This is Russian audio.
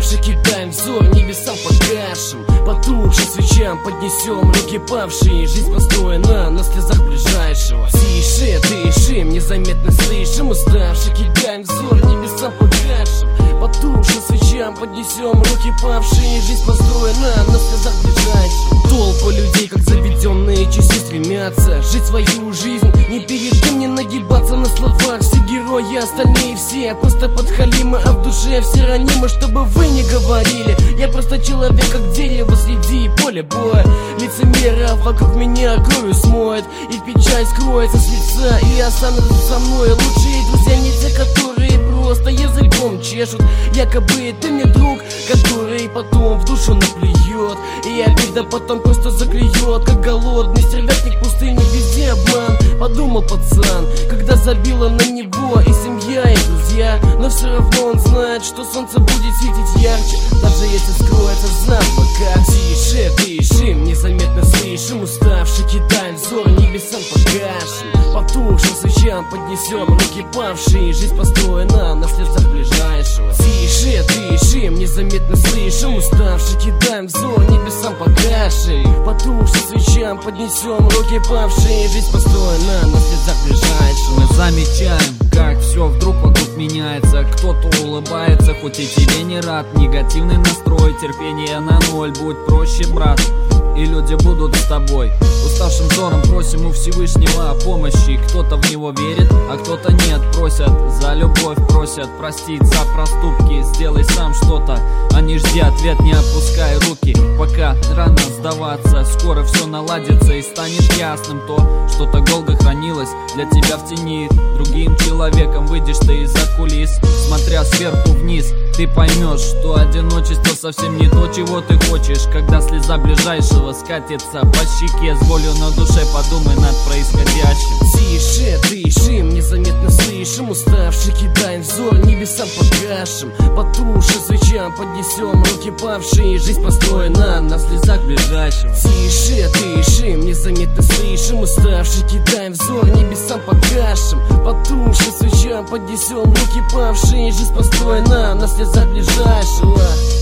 уставших кидаем взор небесам погасшим. Потухшим свечам поднесем руки павшие. Жизнь построена на слезах ближайшего. Тише, дышим, незаметно слышим. Уставших кидаем взор небесам погасшим. Потухшим свечам поднесем руки павшие. Жизнь построена на слезах ближайшего. Толпа людей, как заведенные часы, стремятся жить свою жизнь, ни перед кем не нагибаться. На словах все герои, остальные все просто подхалимы, а в душе все ранимы. Чтобы вы не говорили, я просто человек, как дерево среди поля боя. Лицемеров вокруг меня кровью смоет, и печаль скроется с лица и останутся со мной. Лучшие друзья не те, которые просто языком чешут. Якобы ты мне друг, который потом в душу наплюет, и обида потом просто заклюет, как голодный стервятник пустыни. Везде обман, подумал пацан, когда забила на него и семья, и друзья. Но все равно он знает, что солнце будет светить ярче, даже если скроется за облаках. Тише, дышим, незаметно слышим. Уставший кидаем взор небесам погашим. Потухшим свечам поднесем руки павшие. Жизнь построена на слезах ближайшего. Тише, дышим, незаметно слышим. Уставший кидаем взор небесам погашим. Потухшим свечам поднесем руки павшие. Жизнь построена на слезах ближайшего. Мы замечаем, как все вдруг вокруг меняется. Кто-то улыбается, хоть и тебе не рад. Негативный настрой, терпение на ноль. Будь проще, брат, и люди будут с тобой. Уставшим взором просим у Всевышнего о помощи. Кто-то в него верит, а кто-то нет. Просят за любовь, просят простить за проступки. Сделай сам что-то, а не жди ответ, не опускай руки. Пока рано сдаваться, скоро все наладится и станет ясным то, что-то долго хранилось для тебя в тени. Другим человеком выйдешь ты из-за кулис. Смотря сверху вниз, ты поймешь, что одиночество совсем не то, чего ты хочешь. Когда слеза ближайшего скатится по щеке, с болью на душе подумай над происходящим. Тише, дышим, незаметно слышим. Уставший кидаем взор небесам погашим. Потушим свечам поднесем руки павшие. Жизнь построена на слезах ближайшего. Тише, дышим, незаметно слышим. Уставший кидаем взор небесам погашим. Потушим свечам поднесем руки павшие. Жизнь построена на слезах ближайшего.